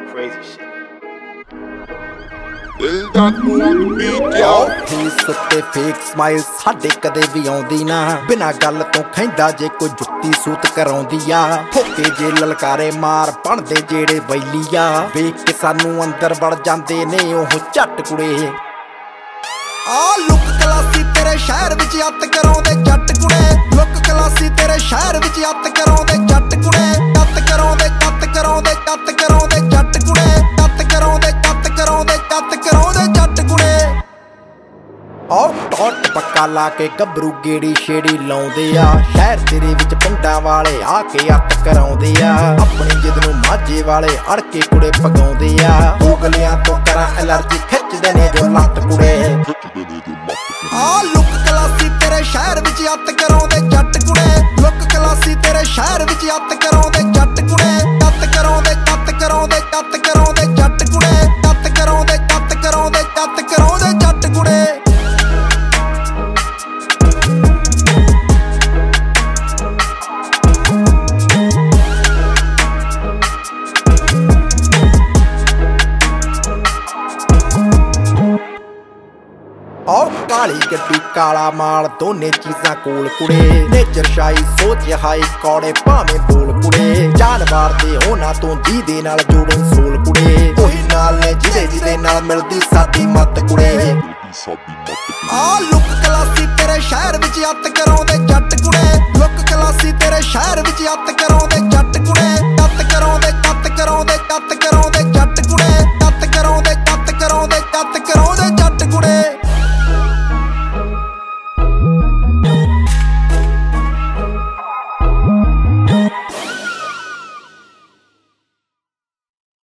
crazy shit. Face ਉੱਤੇ fake smile ਸਾਡੇ ਕਦੇ ਵੀ ਆਉਂਦੀ ਨਾ, ਬਿਨਾਂ ਗੱਲ ਤੋਂ ਖੈਂਦਾ ਜੇ ਕੋਈ ਜੁੱਤੀ ਸੂਤ ਕਰਾਉਂਦੀ ਆ। ਠੋਕੇ ਜੇ ਲਲਕਾਰੇ ਮਾਰ ਬਣਦੇ ਜਿਹੜੇ ਬੈਲੀ ਆ, ਵੇਖ ਕੇ ਸਾਨੂੰ ਅੰਦਰ ਵੜ ਜਾਂਦੇ ਨੇ ਉਹ ਝੱਟ ਕੁੜੇ। ਆ ਲੁੱਕ ਕਲਾਸੀ ਤੇਰੇ ਸ਼ਹਿਰ ਵਿੱਚ ਅੱਤ ਕਰਾਉਂਦੇ ਜੱਟ ਕੁੜੇ, ਲੁੱਕ ਕਲਾਸੀ ਤੇਰੇ ਸ਼ਹਿਰ ਵਿੱਚ ਅੱਤ ਕਰਾਉਂਦੇ ਜੱਟ ਕੁੜੇ, ਅੱਤ ਕਰਾਉਂਦੇ ਜੱਟ ਕਰਾਉਂਦੇ ਜੱਟ ਕਰਾਉਂਦੇ ਜੱਟ ਕੁੜੇ, ਅੱਤ ਕਰਾਉਂਦੇ ਜੱਟ ਕਰਾਉਂਦੇ ਜੱਟ ਕਰਾਉਂਦੇ ਜੱਟ ਕੁੜੇ। ਆਹ ਟੌਟ ਪੱਕਾ ਲਾ ਕੇ ਗੱਭਰੂ ਗੇੜੀ ਛੇੜੀ ਲਾਉਂਦੇ ਆ, ਸ਼ਹਿਰ ਤੇਰੇ ਵਿੱਚ ਪਿੰਡਾਂ ਵਾਲੇ ਆ ਕੇ ਅੱਤ ਕਰਾਉਂਦੇ ਆ। ਆਪਣੀ ਜਿੱਦ ਨੂੰ ਮਾਝੇ ਵਾਲੇ ਅੜ ਕੇ ਕੁੜੇ ਪਗਾਉਂਦੇ ਆ, ਉਗਲਿਆਂ ਤੋਂ ਕਰਾਂ ਐਲਰਜੀ ਖਿੱਚਦੇ ਨੇ ਜੋ ਲੱਤ ਕੁੜੇ। ਆ ਲੁੱਕ ਕਲਾਸੀ ਤੇਰੇ ਸ਼ਹਿਰ ਵਿੱਚ ਅੱਤ ਕਰਾਉਂਦੇ ਜੱਟ ਕੁੜੇ, ਲੁੱਕ ਕਲਾਸੀ ਤੇਰੇ ਸ਼ਹਿਰ ਵਿੱਚ ਅੱਤ ਕਰਾਉਂਦੇ ਜੱਟ ਕੁੜੇ, ਅੱਤ ਕਰਾਉਂਦੇ ਜੱਟ ਕਰਾਉਂਦੇ ਜੱਟ ਕਰਾਉਂਦੇ ਜੱਟ ਕੁੜੇ, ਅੱਤ ਕਰਾਉਂਦੇ ਜੱਟ ਕਰਾਉਂਦੇ ਜੱਟ ਕਰਾਉਂਦੇ ਜੱਟ ਕੁੜੇ। ਆਹ ਕਾਲੀ ਗੱਡੀ ਕਾਲਾ ਮਾਲ ਦੋਨੇ ਚੀਜ਼ਾਂ ਕੋਲ ਕੁੜੇ, ਨੇਚਰ ਸ਼ਾਈ ਸੋਚ ਹਾਈ ਕੌੜੇ ਭਾਵੇਂ ਬੋਲ ਕੁੜੇ। ਜਾਨਵਰ ਦੇ ਉਹਨਾਂ ਤੋਂ ਜਿਹਦੇ ਨਾਲ ਜੋੜਨ ਸੋਲ ਕੁੜੇ, ਉਹੀ ਨਾਲ ਨੇ ਜਿਹਦੇ ਨਾਲ ਮਿਲਦੀ ਸਾਡੀ ਮੱਤ ਕੁੜੇ। ਆ ਲੁੱਕ ਕਲਾਸੀ ਤੇਰੇ ਸ਼ਹਿਰ ਵਿੱਚ ਅੱਤ ਕਰਾਉਂਦੇ ਜੱਟ ਕੁੜੇ, ਲੁੱਕ ਕਲਾਸੀ ਤੇਰੇ ਸ਼ਹਿਰ ਵਿੱਚ ਅੱਤ ਕਰਾਉਂਦੇ ਜੱਟ ਕੁੜੇ,